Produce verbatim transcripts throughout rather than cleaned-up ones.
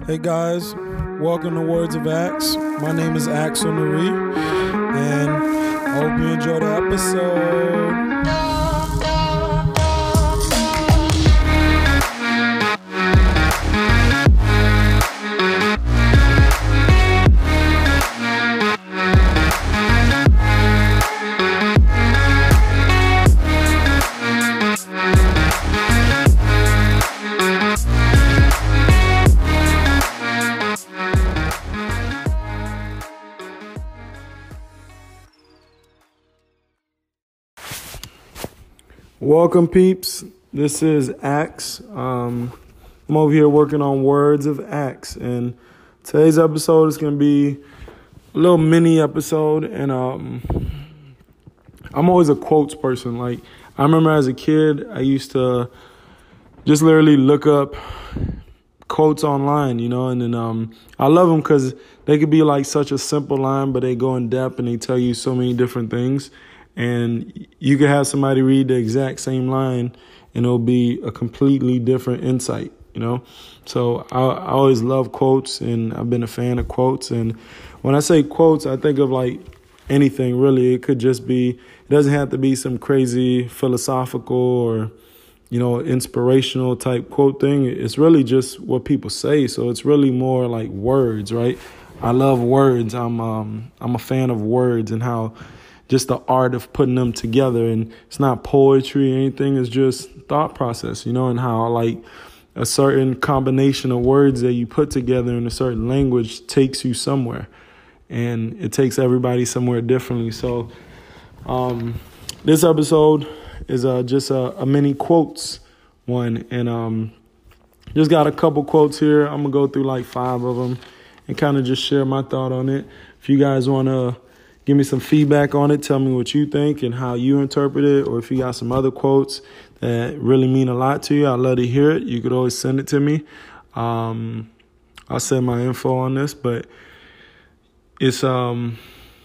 Hey guys, welcome to Words of Axe. My name is Axel Nuri, and I hope you enjoy the episode. Welcome, peeps. This is Axe. Um, I'm over here working on Words of Axe, and today's episode is going to be a little mini episode. And um, I'm always a quotes person. Like, I remember as a kid, I used to just literally look up quotes online, you know, and then um, I love them because they could be like such a simple line, but they go in depth and they tell you so many different things. And you could have somebody read the exact same line and it'll be a completely different insight, you know? So I, I always love quotes, and I've been a fan of quotes. And when I say quotes, I think of like anything really. It could just be, it doesn't have to be some crazy philosophical or, you know, inspirational type quote thing. It's really just what people say. So it's really more like words, right? I love words. I'm um I'm a fan of words and how just the art of putting them together. And it's not poetry or anything. It's just thought process, you know, and how like a certain combination of words that you put together in a certain language takes you somewhere. And it takes everybody somewhere differently. So um, this episode is uh, just a, a mini quotes one. And um, just got a couple quotes here. I'm going to go through like five of them and kind of just share my thought on it. If you guys want to give me some feedback on it, tell me what you think and how you interpret it, or if you got some other quotes that really mean a lot to you, I'd love to hear it. You could always send it to me. Um, I'll send my info on this, but it's um,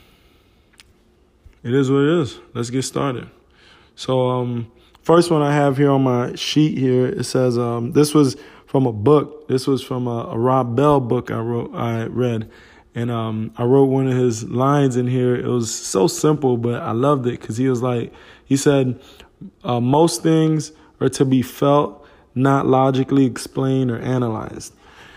it is what it is. Let's get started. So um, first one I have here on my sheet here, it says um, this was from a book. This was from a, a Rob Bell book I wrote. I read. And um, I wrote one of his lines in here. It was so simple, but I loved it because he was like, he said, uh, most things are to be felt, not logically explained or analyzed.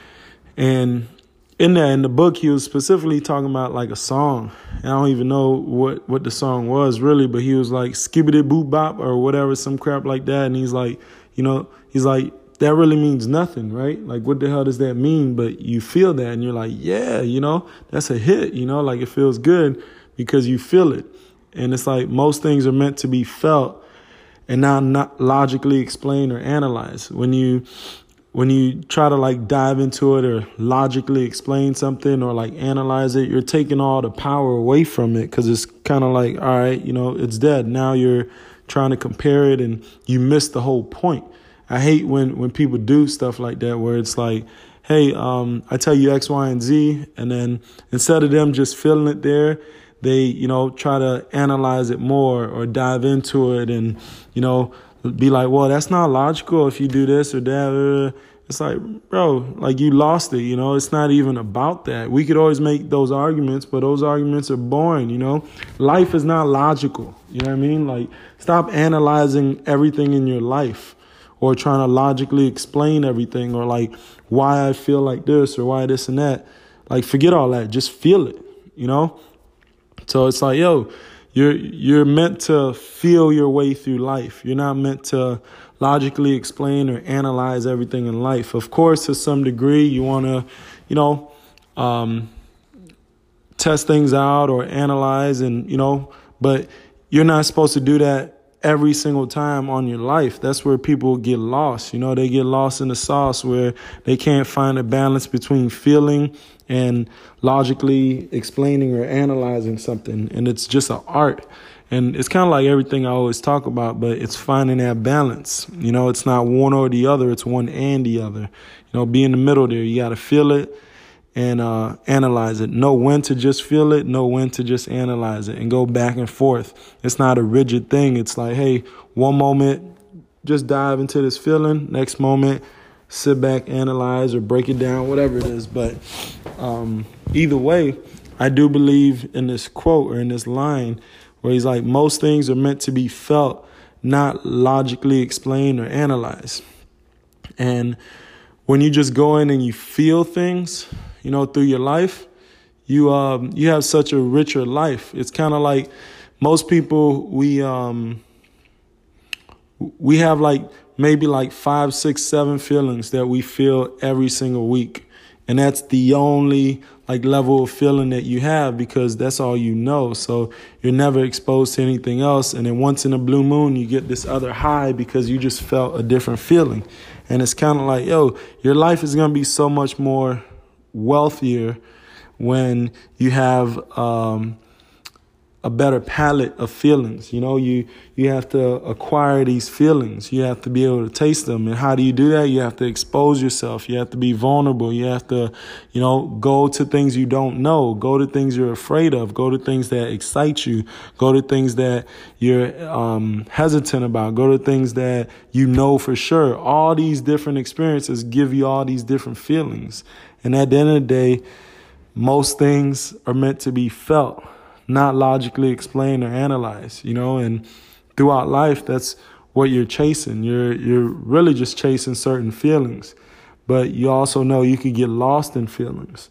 And in that, in the book, he was specifically talking about like a song. And I don't even know what, what the song was really, but he was like skibbity boop bop or whatever, some crap like that. And he's like, you know, he's like, that really means nothing, right? Like, what the hell does that mean? But you feel that and you're like, yeah, you know, that's a hit, you know, like it feels good because you feel it. And it's like most things are meant to be felt and not, not logically explained or analyzed. When you when you try to like dive into it or logically explain something or like analyze it, you're taking all the power away from it because it's kind of like, all right, you know, it's dead. Now you're trying to compare it and you miss the whole point. I hate when, when people do stuff like that where it's like, hey, um, I tell you X, Y, and Z, and then instead of them just feeling it there, they, you know, try to analyze it more or dive into it and, you know, be like, well, that's not logical if you do this or that. It's like, bro, like you lost it, you know, it's not even about that. We could always make those arguments, but those arguments are boring, you know. Life is not logical, you know what I mean? Like, stop analyzing everything in your life, or trying to logically explain everything, or like why I feel like this or why this and that. Like, forget all that. Just feel it, you know? So it's like, yo, you're you're meant to feel your way through life. You're not meant to logically explain or analyze everything in life. Of course, to some degree, you want to, you know, um, test things out or analyze and, you know, but you're not supposed to do that every single time on your life. That's where people get lost. You know, they get lost in the sauce where they can't find a balance between feeling and logically explaining or analyzing something. And it's just an art. And it's kind of like everything I always talk about, but it's finding that balance. You know, it's not one or the other. It's one and the other. You know, be in the middle there. You got to feel it and uh, analyze it. Know when to just feel it, know when to just analyze it, and go back and forth. It's not a rigid thing. It's like, hey, one moment, just dive into this feeling. Next moment, sit back, analyze, or break it down, whatever it is. But um, either way, I do believe in this quote or in this line where he's like, most things are meant to be felt, not logically explained or analyzed. And when you just go in and you feel things, you know, through your life, you um you have such a richer life. It's kind of like most people, we um we have like maybe like five, six, seven feelings that we feel every single week. And that's the only like level of feeling that you have because that's all you know. So you're never exposed to anything else. And then once in a blue moon, you get this other high because you just felt a different feeling. And it's kind of like, yo, your life is going to be so much more wealthier when you have um, a better palette of feelings. You know, you you have to acquire these feelings. You have to be able to taste them. And how do you do that? You have to expose yourself. You have to be vulnerable. You have to, you know, go to things you don't know. Go to things you're afraid of. Go to things that excite you. Go to things that you're um, hesitant about. Go to things that you know for sure. All these different experiences give you all these different feelings. And at the end of the day, most things are meant to be felt, not logically explained or analyzed, you know, and throughout life, that's what you're chasing. You're you're really just chasing certain feelings, but you also know you could get lost in feelings.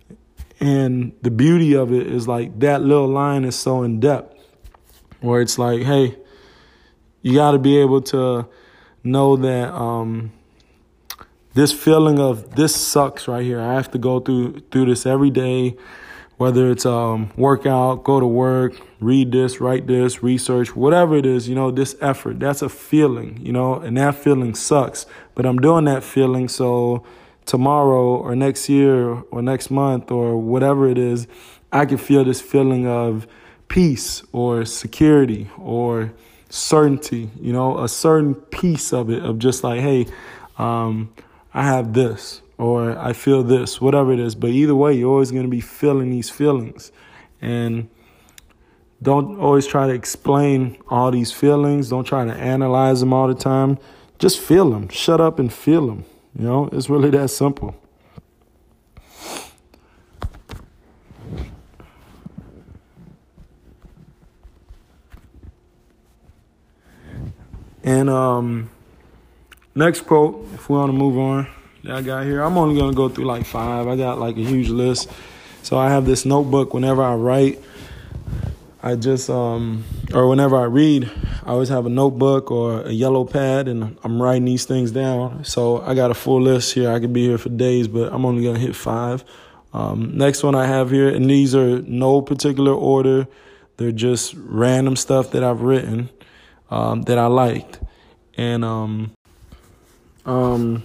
And the beauty of it is like that little line is so in depth where it's like, hey, you got to be able to know that um, this feeling of this sucks right here. I have to go through through this every day. Whether it's um work out, go to work, read this, write this, research, whatever it is, you know, this effort, that's a feeling, you know, and that feeling sucks. But I'm doing that feeling so tomorrow or next year or next month or whatever it is, I can feel this feeling of peace or security or certainty, you know, a certain piece of it of just like, hey, um, I have this. Or I feel this, whatever it is. But either way, you're always going to be feeling these feelings. And don't always try to explain all these feelings. Don't try to analyze them all the time. Just feel them. Shut up and feel them. You know, it's really that simple. And um, next quote, if we want to move on. I got here. I'm only going to go through like five. I got like a huge list. So I have this notebook whenever I write. I just, um, or whenever I read, I always have a notebook or a yellow pad and I'm writing these things down. So I got a full list here. I could be here for days, but I'm only going to hit five. Um, next one I have here, and these are no particular order. They're just random stuff that I've written um, that I liked. And, um, um,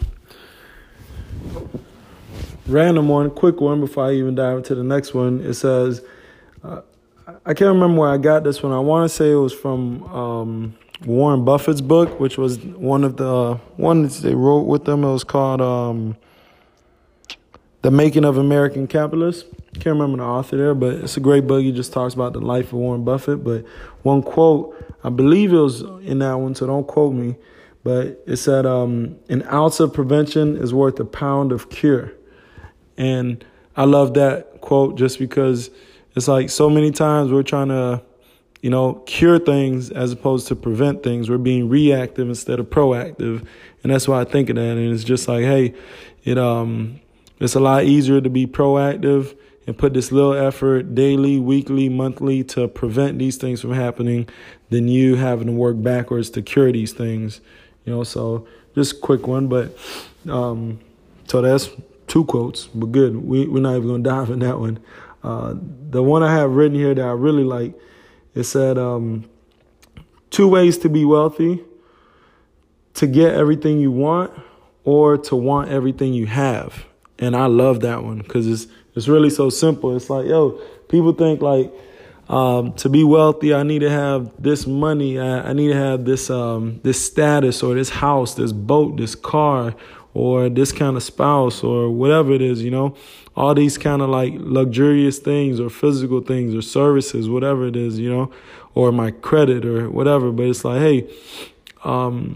random one, quick one before I even dive into the next one. It says, uh, I can't remember where I got this one. I want to say it was from um, Warren Buffett's book, which was one of the uh, ones they wrote with them. It was called um, The Making of American Capitalists. Can't remember the author there, but it's a great book. He just talks about the life of Warren Buffett. But one quote, I believe it was in that one, so don't quote me. But it said, um, an ounce of prevention is worth a pound of cure. And I love that quote just because it's like so many times we're trying to, you know, cure things as opposed to prevent things. We're being reactive instead of proactive. And that's why I think of that. And it's just like, hey, it um, it's a lot easier to be proactive and put this little effort daily, weekly, monthly to prevent these things from happening than you having to work backwards to cure these things. You know, so just a quick one, but um, so that's two quotes, but good. We, we're not even going to dive in that one. Uh, the one I have written here that I really like, it said, um, two ways to be wealthy: to get everything you want or to want everything you have. And I love that one because it's, it's really so simple. It's like, yo, people think like, Um, to be wealthy, I need to have this money. I, I need to have this um, this status or this house, this boat, this car, or this kind of spouse or whatever it is, you know, all these kind of like luxurious things or physical things or services, whatever it is, you know, or my credit or whatever. But it's like, hey, um,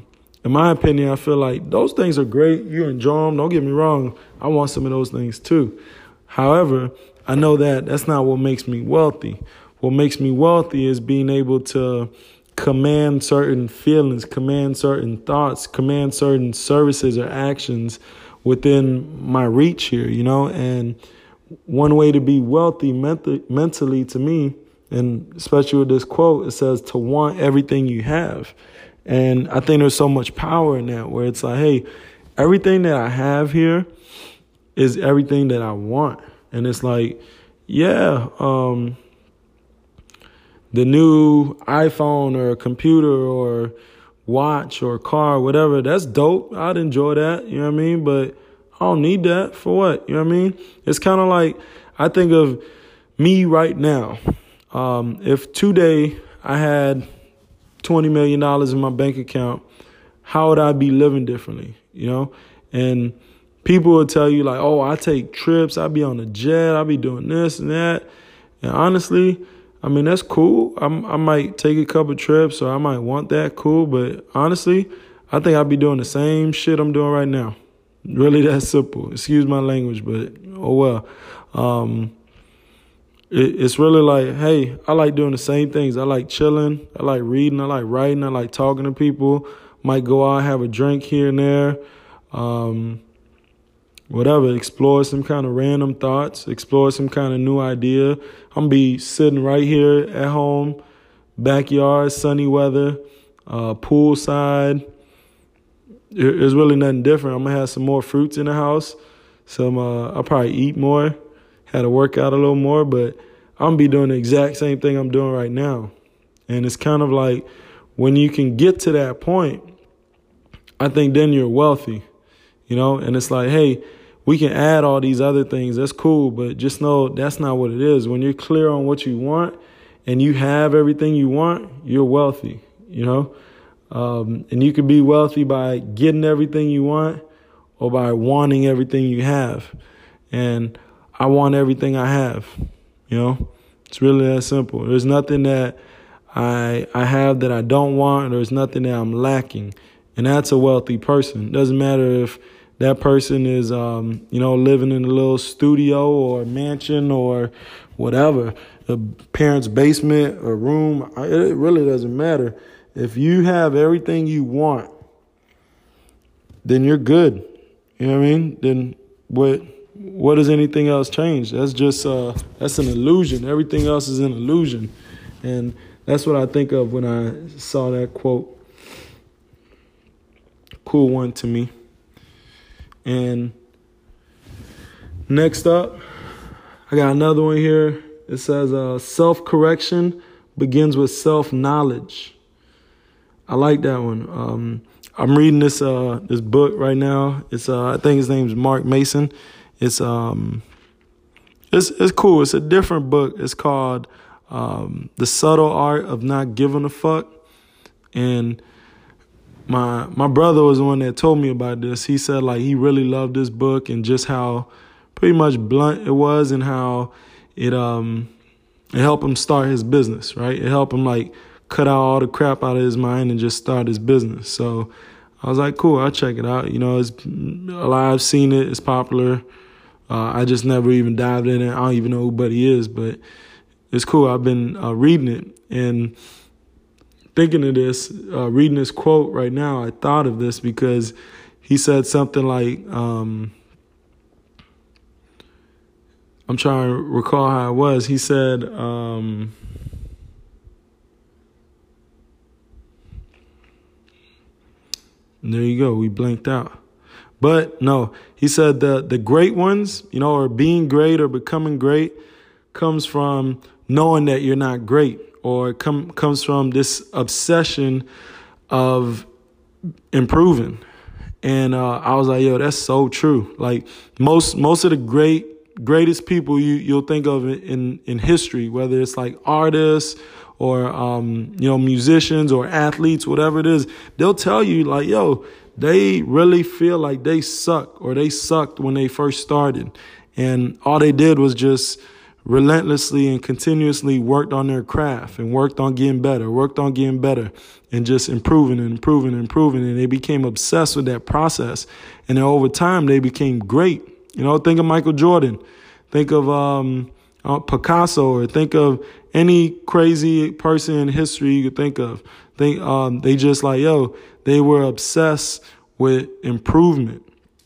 in my opinion, I feel like those things are great. You enjoy them. Don't get me wrong. I want some of those things too. However, I know that that's not what makes me wealthy. What makes me wealthy is being able to command certain feelings, command certain thoughts, command certain services or actions within my reach here, you know. And one way to be wealthy ment- mentally to me, and especially with this quote, it says to want everything you have. And I think there's so much power in that, where it's like, hey, everything that I have here is everything that I want. And it's like, yeah, um, the new iPhone or computer or watch or car, whatever, that's dope. I'd enjoy that, you know what I mean? But I don't need that for what, you know what I mean? It's kind of like, I think of me right now. Um, if today I had twenty million dollars in my bank account, how would I be living differently, you know? And people will tell you like, oh, I take trips, I be on a jet, I be doing this and that. And honestly, I mean, that's cool. I'm, I might take a couple trips or I might want that, cool. But honestly, I think I'd be doing the same shit I'm doing right now. Really that simple. Excuse my language, but oh well. Um, it, it's really like, hey, I like doing the same things. I like chilling. I like reading. I like writing. I like talking to people. Might go out, have a drink here and there. Um, whatever, explore some kind of random thoughts, explore some kind of new idea. I'm going to be sitting right here at home, backyard, sunny weather, uh, poolside. There's really nothing different. I'm going to have some more fruits in the house. Some, uh, I'll probably eat more, had to work out a little more, but I'm going to be doing the exact same thing I'm doing right now. And it's kind of like when you can get to that point, I think then you're wealthy, you know, and it's like, hey, we can add all these other things. That's cool. But just know that's not what it is. When you're clear on what you want and you have everything you want, you're wealthy, you know. Um, and you can be wealthy by getting everything you want or by wanting everything you have. And I want everything I have, you know. It's really that simple. There's nothing that I I have that I don't want. There's nothing that I'm lacking. And that's a wealthy person. It doesn't matter if that person is, um, you know, living in a little studio or mansion or whatever, a parent's basement or room. It really doesn't matter. If you have everything you want, then you're good. You know what I mean? Then what? What does anything else change? That's just uh, that's an illusion. Everything else is an illusion, and that's what I think of when I saw that quote. Cool one to me. And next up, I got another one here. It says, uh, self-correction begins with self-knowledge. I like that one. Um, I'm reading this uh, this book right now. It's uh, I think his name is Mark Mason. It's um, it's it's cool. It's a different book. It's called um, The Subtle Art of Not Giving a Fuck. And My my brother was the one that told me about this. He said like he really loved this book and just how pretty much blunt it was and how it um it helped him start his business, right? It helped him like cut out all the crap out of his mind and just start his business. So I was like, cool, I'll check it out. You know, it's a lot. I've seen it. It's popular. Uh, I just never even dived in it. I don't even know who Buddy is, but it's cool. I've been uh, reading it and thinking of this, uh, reading this quote right now, I thought of this because he said something like, um, I'm trying to recall how it was. He said, um, there you go, we blanked out. But no, he said the, the great ones, you know, or being great or becoming great comes from knowing that you're not great. Or it come, comes from this obsession of improving. And uh, I was like, yo, that's so true. Like most most of the great greatest people you, you'll think of in, in history, whether it's like artists or, um, you know, musicians or athletes, whatever it is, they'll tell you like, yo, they really feel like they suck or they sucked when they first started. And all they did was just relentlessly and continuously worked on their craft and worked on getting better, worked on getting better and just improving and improving and improving. And they became obsessed with that process. And then over time, they became great. You know, think of Michael Jordan. Think of um, uh, Picasso, or think of any crazy person in history you could think of. Think um, they just like, yo, they were obsessed with improvement.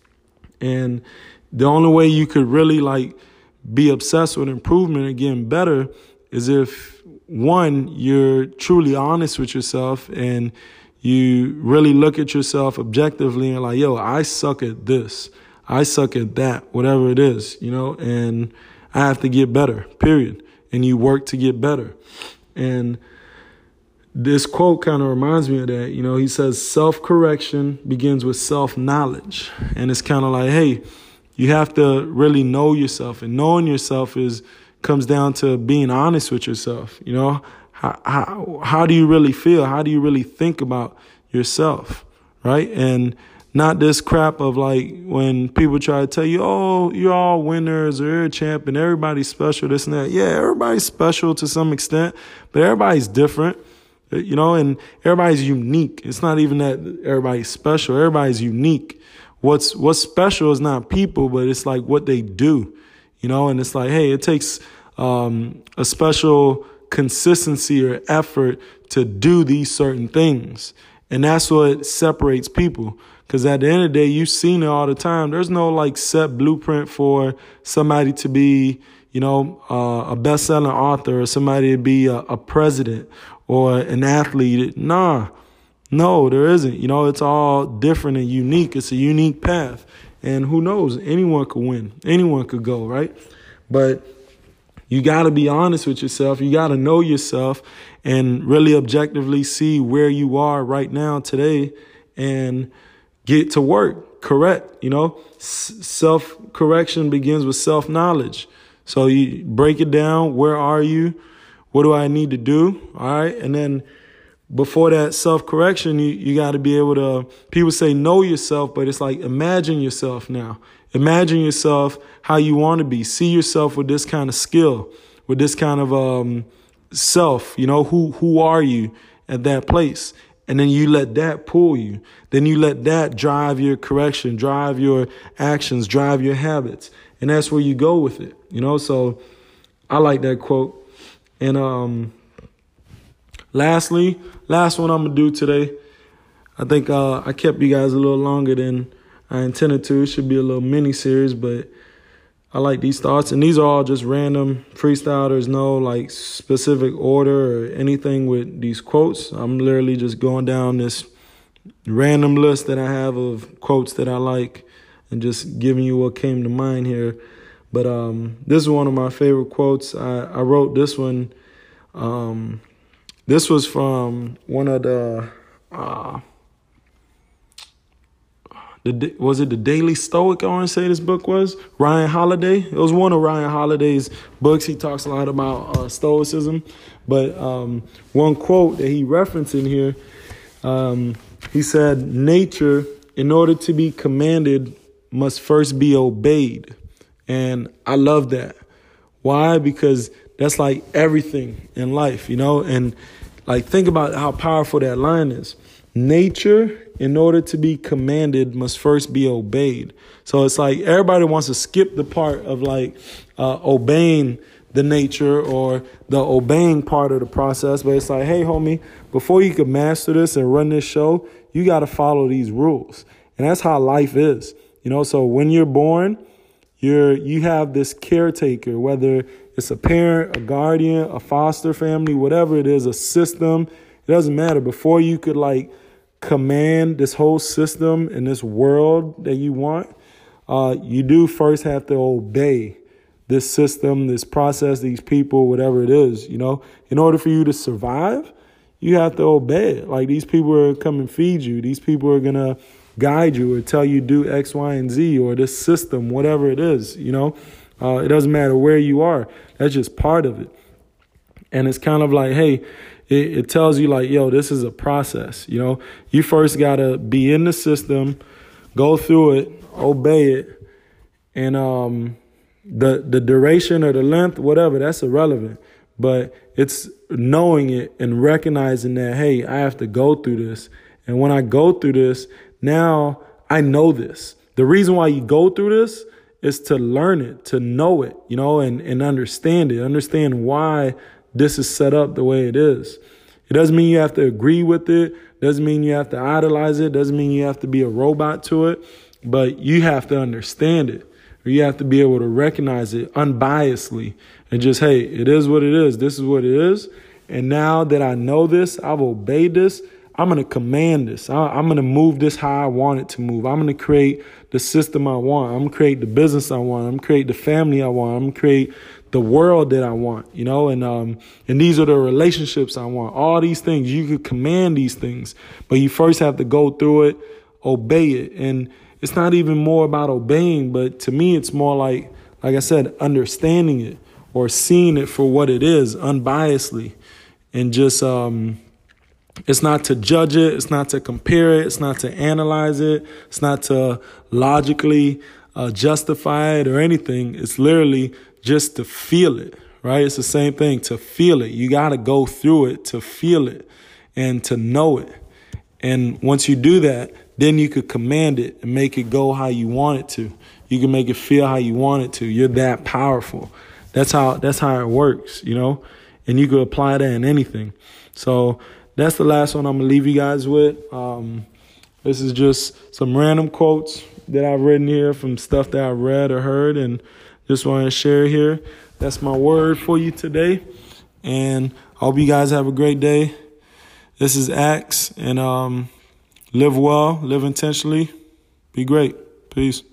And the only way you could really like be obsessed with improvement and getting better is if, one, you're truly honest with yourself and you really look at yourself objectively and like, yo, I suck at this. I suck at that, whatever it is, you know, and I have to get better, period. And you work to get better. And this quote kind of reminds me of that. You know, he says self-correction begins with self-knowledge. And it's kind of like, hey, you have to really know yourself, and knowing yourself is comes down to being honest with yourself. You know, how, how, how do you really feel? How do you really think about yourself? Right. And not this crap of like when people try to tell you, oh, you're all winners or you're a champ and everybody's special, this and that. Yeah, everybody's special to some extent, but everybody's different, you know, and everybody's unique. It's not even that everybody's special. Everybody's unique. What's what's special is not people, but it's like what they do, you know, and it's like, hey, it takes um, a special consistency or effort to do these certain things. And that's what separates people. Because at the end of the day, you've seen it all the time. There's no like set blueprint for somebody to be, you know, uh, a best-selling author or somebody to be a, a president or an athlete. Nah. No, there isn't. You know, it's all different and unique. It's a unique path. And who knows? Anyone could win. Anyone could go, right? But you got to be honest with yourself. You got to know yourself and really objectively see where you are right now today and get to work. Correct. You know, S- self-correction begins with self-knowledge. So you break it down. Where are you? What do I need to do? All right. And then before that self-correction, you, you got to be able to, people say know yourself, but it's like imagine yourself now. Imagine yourself how you want to be. See yourself with this kind of skill, with this kind of um, self. You know, who who are you at that place? And then you let that pull you. Then you let that drive your correction, drive your actions, drive your habits. And that's where you go with it. You know, so I like that quote. And um Lastly, last one I'm going to do today. I think uh, I kept you guys a little longer than I intended to. It should be a little mini series, but I like these thoughts. And these are all just random freestyle. There's no like specific order or anything with these quotes. I'm literally just going down this random list that I have of quotes that I like and just giving you what came to mind here. But um, this is one of my favorite quotes. I, I wrote this one. Um, This was from one of the, uh, the was it the Daily Stoic, I want to say this book was? Ryan Holiday. It was one of Ryan Holiday's books. He talks a lot about uh, Stoicism. But um, one quote that he referenced in here, um, he said, nature, in order to be commanded, must first be obeyed. And I love that. Why? Because that's like everything in life, you know, and like think about how powerful that line is. Nature, in order to be commanded, must first be obeyed. So it's like everybody wants to skip the part of like uh, obeying the nature or the obeying part of the process. But it's like, hey, homie, before you can master this and run this show, you got to follow these rules. And that's how life is, you know. So when you're born, You're you have this caretaker, whether it's a parent, a guardian, a foster family, whatever it is, a system. It doesn't matter. Before you could like command this whole system and this world that you want, uh, you do first have to obey this system, this process, these people, whatever it is. You know, in order for you to survive, you have to obey it. Like these people are coming to feed you. These people are gonna guide you or tell you do X, Y, and Z or this system, whatever it is, you know, uh, it doesn't matter where you are. That's just part of it. And it's kind of like, hey, it, it tells you like, yo, this is a process. You know, you first got to be in the system, go through it, obey it. And um, the the duration or the length, whatever, that's irrelevant. But it's knowing it and recognizing that, hey, I have to go through this. And when I go through this, now I know this. The reason why you go through this is to learn it, to know it, you know, and, and understand it, understand why this is set up the way it is. It doesn't mean you have to agree with it. Doesn't mean you have to idolize it. Doesn't mean you have to be a robot to it. But you have to understand it. Or you have to be able to recognize it unbiasedly and just, hey, it is what it is. This is what it is. And now that I know this, I've obeyed this, I'm going to command this. I'm going to move this how I want it to move. I'm going to create the system I want. I'm going to create the business I want. I'm going to create the family I want. I'm going to create the world that I want, you know, and um, and these are the relationships I want. All these things, you could command these things, but you first have to go through it, obey it. And it's not even more about obeying, but to me, it's more like, like I said, understanding it or seeing it for what it is unbiasedly. And just, um, it's not to judge it. It's not to compare it. It's not to analyze it. It's not to logically uh, justify it or anything. It's literally just to feel it, right? It's the same thing, to feel it. You got to go through it to feel it and to know it. And once you do that, then you could command it and make it go how you want it to. You can make it feel how you want it to. You're that powerful. That's how that's how it works, you know? And you could apply that in anything. So that's the last one I'm going to leave you guys with. Um, this is just some random quotes that I've written here from stuff that I read or heard, and just want to share here. That's my word for you today. And I hope you guys have a great day. This is Axe, and um, live well, live intentionally, be great. Peace.